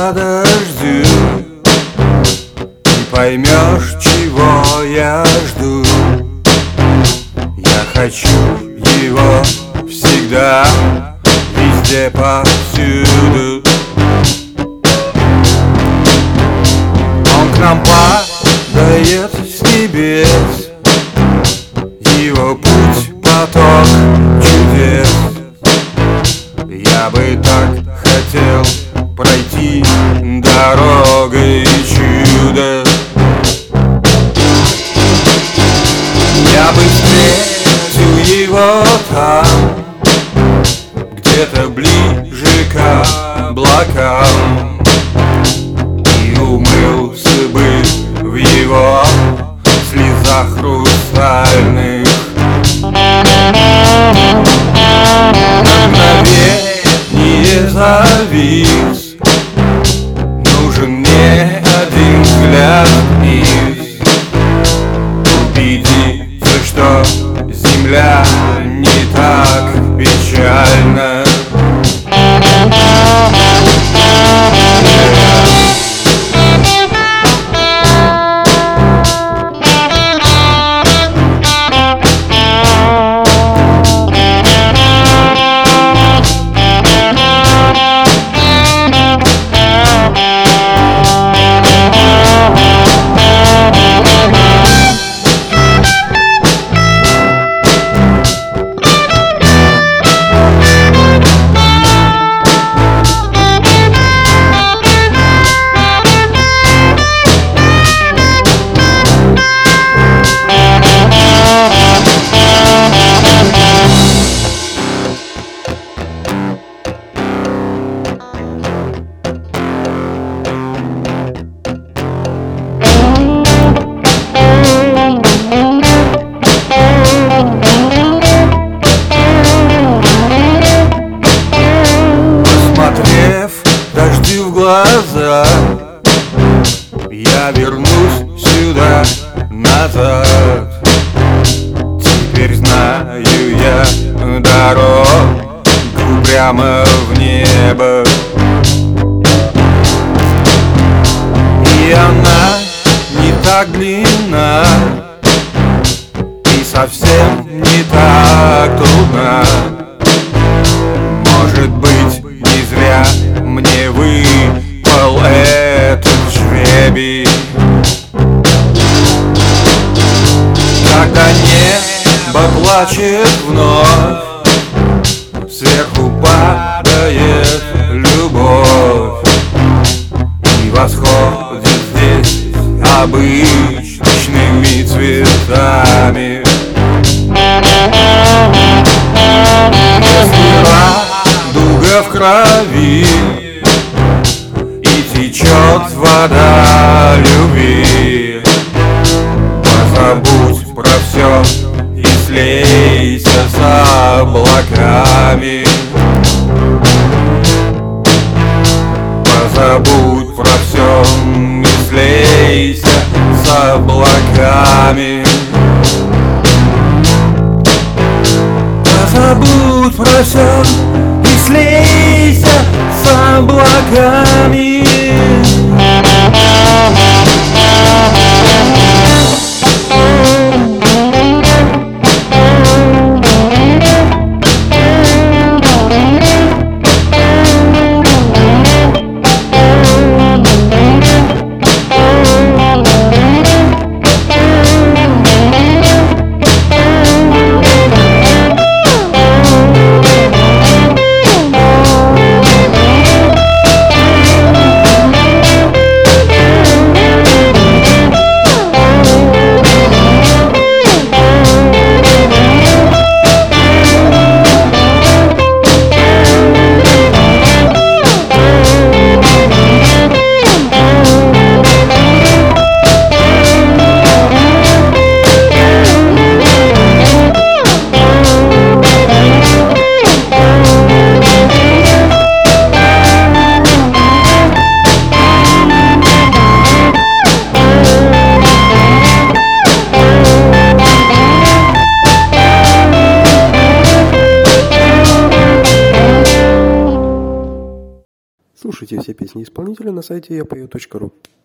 подожду, ты поймешь, чего я жду. Я хочу его всегда, везде, повсюду. Он к нам падает с небес, его путь поток чудес. Я бы так хотел пройти дорогой чуда. Я бы встретил его там, где-то ближе к облакам, и умылся бы в его слезах хрустальных. Мгновение завис, нужен мне один взгляд вниз, убедиться, что земля не так печальна. Дождю в глаза, я вернусь сюда, назад. Теперь знаю я дорогу прямо в небо, и она не так длинна, и совсем не так трудна. Может быть, не зря мне выпал этот жребий. Когда небо плачет вновь, сверху падает любовь, и восходит здесь обычными цветами. Если радуга в крови и течет вода любви, позабудь про все и слейся с облаками. Позабудь про все и слейся с облаками. Позабудь про все и слейся с облаками. Слушайте все песни исполнителя на сайте yapою.ru.